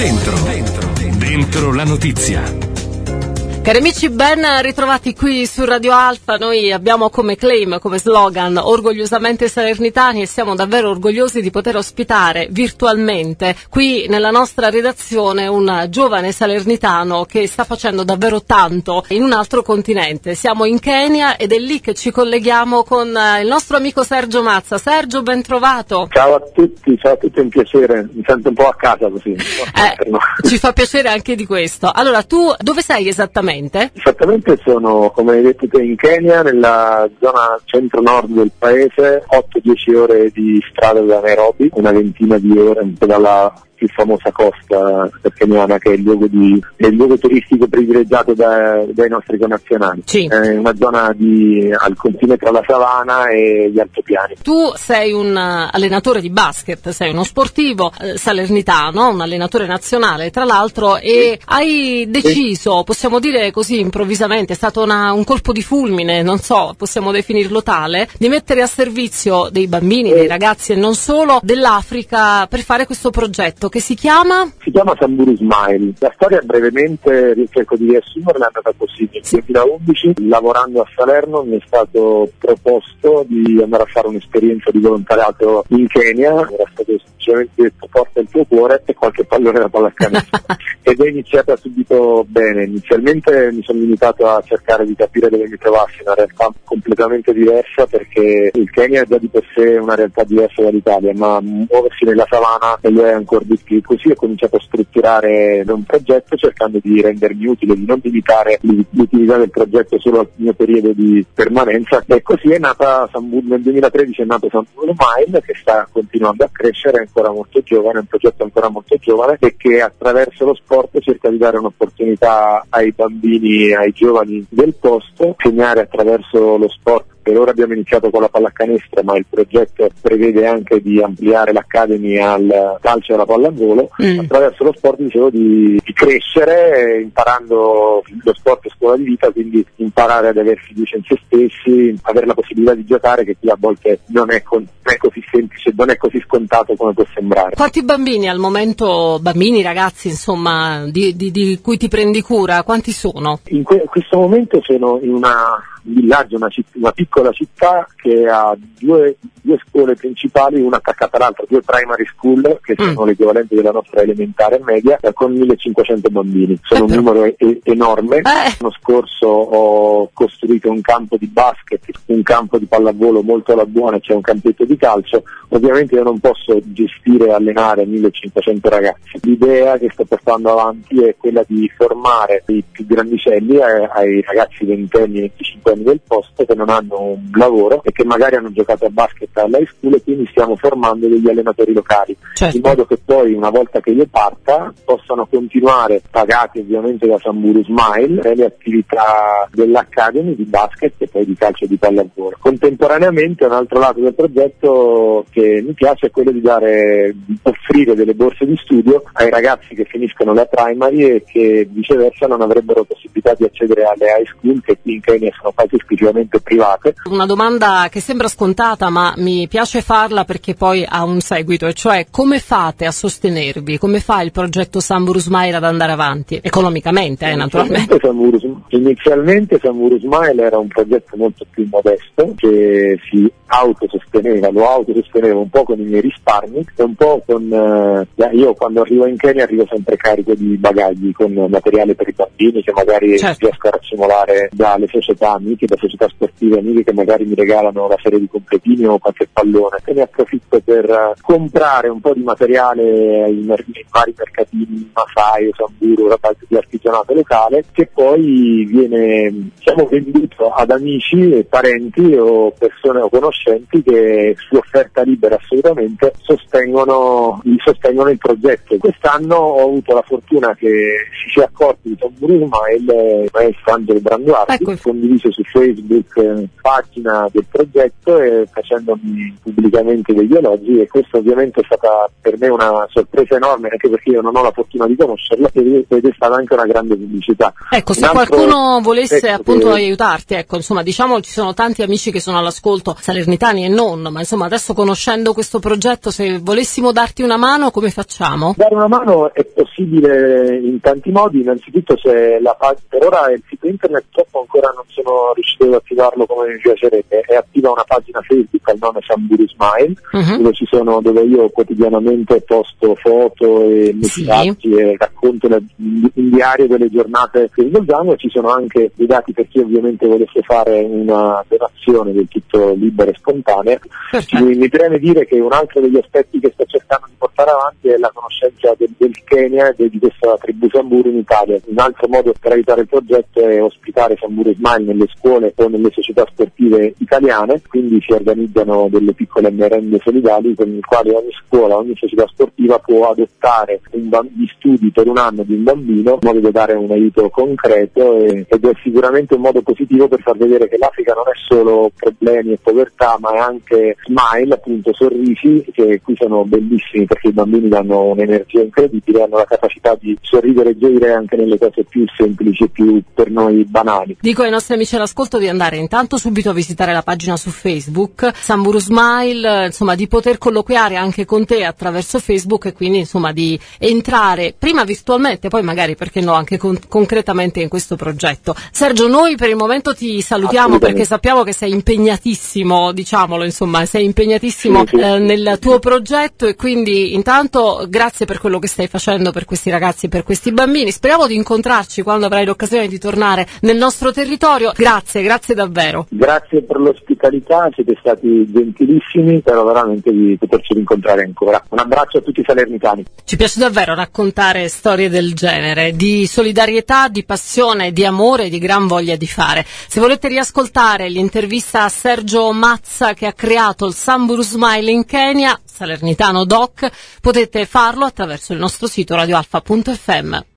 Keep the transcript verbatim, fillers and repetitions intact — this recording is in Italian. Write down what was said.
Dentro, dentro, dentro la notizia. Cari amici, ben ritrovati qui su Radio Alfa. Noi abbiamo come claim, come slogan, orgogliosamente salernitani, e siamo davvero orgogliosi di poter ospitare virtualmente qui nella nostra redazione un giovane salernitano che sta facendo davvero tanto in un altro continente. Siamo in Kenya ed è lì che ci colleghiamo con il nostro amico Sergio Mazza. Sergio, ben trovato. Ciao a tutti, ciao a tutti, è un piacere, mi sento un po' a casa così. Eh, ci fa piacere anche di questo. Allora, tu dove sei esattamente? Esattamente sono, come hai detto te, in Kenya, nella zona centro-nord del paese, otto dieci ore di strada da Nairobi, una ventina di ore dalla più famosa costa keniana, che è il luogo, di, è il luogo turistico privilegiato da, dai nostri connazionali. Sì. È una zona di, al confine tra la savana e gli altopiani. Tu sei un allenatore di basket, sei uno sportivo eh, salernitano, un allenatore nazionale tra l'altro, e sì. hai deciso, sì. possiamo dire così improvvisamente, è stato una, un colpo di fulmine, non so, possiamo definirlo tale, di mettere a servizio dei bambini, dei ragazzi e non solo, dell'Africa per fare questo progetto che si chiama? Si chiama Samburu Smile. La storia brevemente cerco di riassumerla, è andata così. Nel duemilaundici, lavorando a Salerno, mi è stato proposto di andare a fare un'esperienza di volontariato in Kenya. Era stato semplicemente detto: porta il tuo cuore e qualche pallone da pallacanestro. Ed è iniziata subito bene. Inizialmente mi sono limitato a cercare di capire dove mi trovassi, una realtà completamente diversa, perché il Kenya è già di per sé una realtà diversa dall'Italia, ma muoversi nella savana e lo è ancora di più. Così ho cominciato a strutturare un progetto cercando di rendermi utile, di non limitare l'utilità del progetto solo al mio periodo di permanenza, e così è nata Samburu. Nel duemilatredici è nato Samburu Smile, che sta continuando a crescere, è ancora molto giovane, è un progetto ancora molto giovane, e che attraverso lo sport cerca di dare un'opportunità ai bambini, ai giovani del posto, segnare attraverso lo sport. Per ora abbiamo iniziato con la pallacanestro, ma il progetto prevede anche di ampliare l'academy al calcio e alla pallavolo. Mm. Attraverso lo sport, dicevo, di, di crescere, imparando lo sport è scuola di vita, quindi imparare ad avere fiducia in se stessi, avere la possibilità di giocare, che qui a volte non è, con, non è così semplice, non è così scontato come può sembrare. Quanti bambini al momento, bambini, ragazzi, insomma, di, di, di cui ti prendi cura, quanti sono? In, que- in questo momento sono in una un villaggio, una, citt- una piccola città che ha due, due scuole principali, una attaccata all'altra, due primary school, che sono mm. l'equivalente della nostra elementare e media, con millecinquecento bambini. Sono eh un numero e- enorme. Eh. L'anno scorso ho costruito un campo di basket, un campo di pallavolo molto alla buona, c'è un campetto di calcio. Ovviamente io non posso gestire e allenare millecinquecento ragazzi. L'idea che sto portando avanti è quella di formare i più grandicelli, ai, ai ragazzi ventenni, venticinque del posto, che non hanno un lavoro e che magari hanno giocato a basket all'high school, e quindi stiamo formando degli allenatori locali, certo. in modo che poi, una volta che io parta, possano continuare, pagati ovviamente da Samburu Smile, le attività dell'Academy di basket e poi di calcio e di pallavolo. Contemporaneamente, un altro lato del progetto che mi piace è quello di dare, di offrire delle borse di studio ai ragazzi che finiscono la primary e che viceversa non avrebbero possibilità di accedere alle high school, che qui in Kenya sono quasi esclusivamente private. Una domanda che sembra scontata, ma mi piace farla perché poi ha un seguito, e cioè: come fate a sostenervi? Come fa il progetto Samburu Smile ad andare avanti? Economicamente, eh, naturalmente. Samburu, inizialmente Samburu Smile era un progetto molto più modesto, che si autososteneva, lo autososteneva un po' con i miei risparmi e un po' con eh, io quando arrivo in Kenya arrivo sempre carico di bagagli con materiale per i bambini che magari certo. riesco a raccimolare dalle società amiche, da società sportive amiche che magari mi regalano la serie di completini o qualche pallone, e ne approfitto per uh, comprare un po' di materiale in, in vari mercatini, Masai, Samburu, la parte di artigianato locale, che poi viene diciamo venduto ad amici e parenti o persone o conoscenti che su offerta libera assolutamente sostengono, sostengono il progetto. Quest'anno ho avuto la fortuna che si sia accorto di Samburu Smile il maestro Angelo Branduardi, ecco. condiviso su Facebook eh, pagina del progetto e facendomi pubblicamente degli elogi, e questo ovviamente è stata per me una sorpresa enorme, anche perché io non ho la fortuna di conoscerla, ed è stata anche una grande pubblicità. Ecco, se altro, qualcuno volesse ecco, appunto che... aiutarti, ecco, insomma, diciamo ci sono tanti amici che sono all'ascolto, salernitani e non, ma insomma adesso conoscendo questo progetto, se volessimo darti una mano, come facciamo? Dare una mano è possibile in tanti modi. Innanzitutto, se la pag- per ora il sito internet purtroppo ancora non sono riuscito ad attivarlo come mi piacerebbe, è attiva una pagina Facebook al nome Samburu Smile, uh-huh. dove ci sono, dove io quotidianamente posto foto e messaggi sì. e racconto la, in diario delle giornate che svolgiamo, e ci sono anche dei dati per chi ovviamente volesse fare una donazione del tutto libera e spontanea. Mi, mi preme dire che un altro degli aspetti che sto cercando di portare avanti è la conoscenza del, del Kenya e di questa tribù Samburu in Italia. Un altro modo per aiutare il progetto è ospitare Samburu Smile nelle scuole o nelle società sportive italiane, quindi si organizzano delle piccole merende solidali con le quali ogni scuola, ogni società sportiva può adottare un bamb- gli studi per un anno di un bambino, in modo da dare un aiuto concreto, e, ed è sicuramente un modo positivo per far vedere che l'Africa non è solo problemi e povertà, ma è anche smile, appunto sorrisi, che qui sono bellissimi perché i bambini danno un'energia incredibile, hanno la capacità di sorridere e gioire anche nelle cose più semplici e più per noi banali. Dico ai nostri amici all'ascolto di andare intanto subito a visitare la pagina su Facebook Samburu Smile, insomma di poter colloquiare anche con te attraverso Facebook, e quindi insomma di entrare prima virtualmente, poi magari perché no anche con- concretamente in questo progetto. Sergio, noi per il momento ti salutiamo perché sappiamo che sei impegnatissimo, diciamolo, insomma sei impegnatissimo sì, sì. Eh, nel tuo progetto, e quindi intanto grazie per quello che stai facendo per questi ragazzi e per questi bambini. Speriamo di incontrarci quando avrai l'occasione di tornare nel nostro territorio. Grazie, grazie davvero. Grazie per l'ospitalità, siete stati gentilissimi, spero veramente di poterci rincontrare ancora. Un abbraccio a tutti i salernitani. Ci piace davvero raccontare storie del genere, di solidarietà, di passione, di amore e di gran voglia di fare. Se volete riascoltare l'intervista a Sergio Mazza che ha creato il Samburu Smile in Kenya, salernitano doc, potete farlo attraverso il nostro sito radioalfa punto effe emme.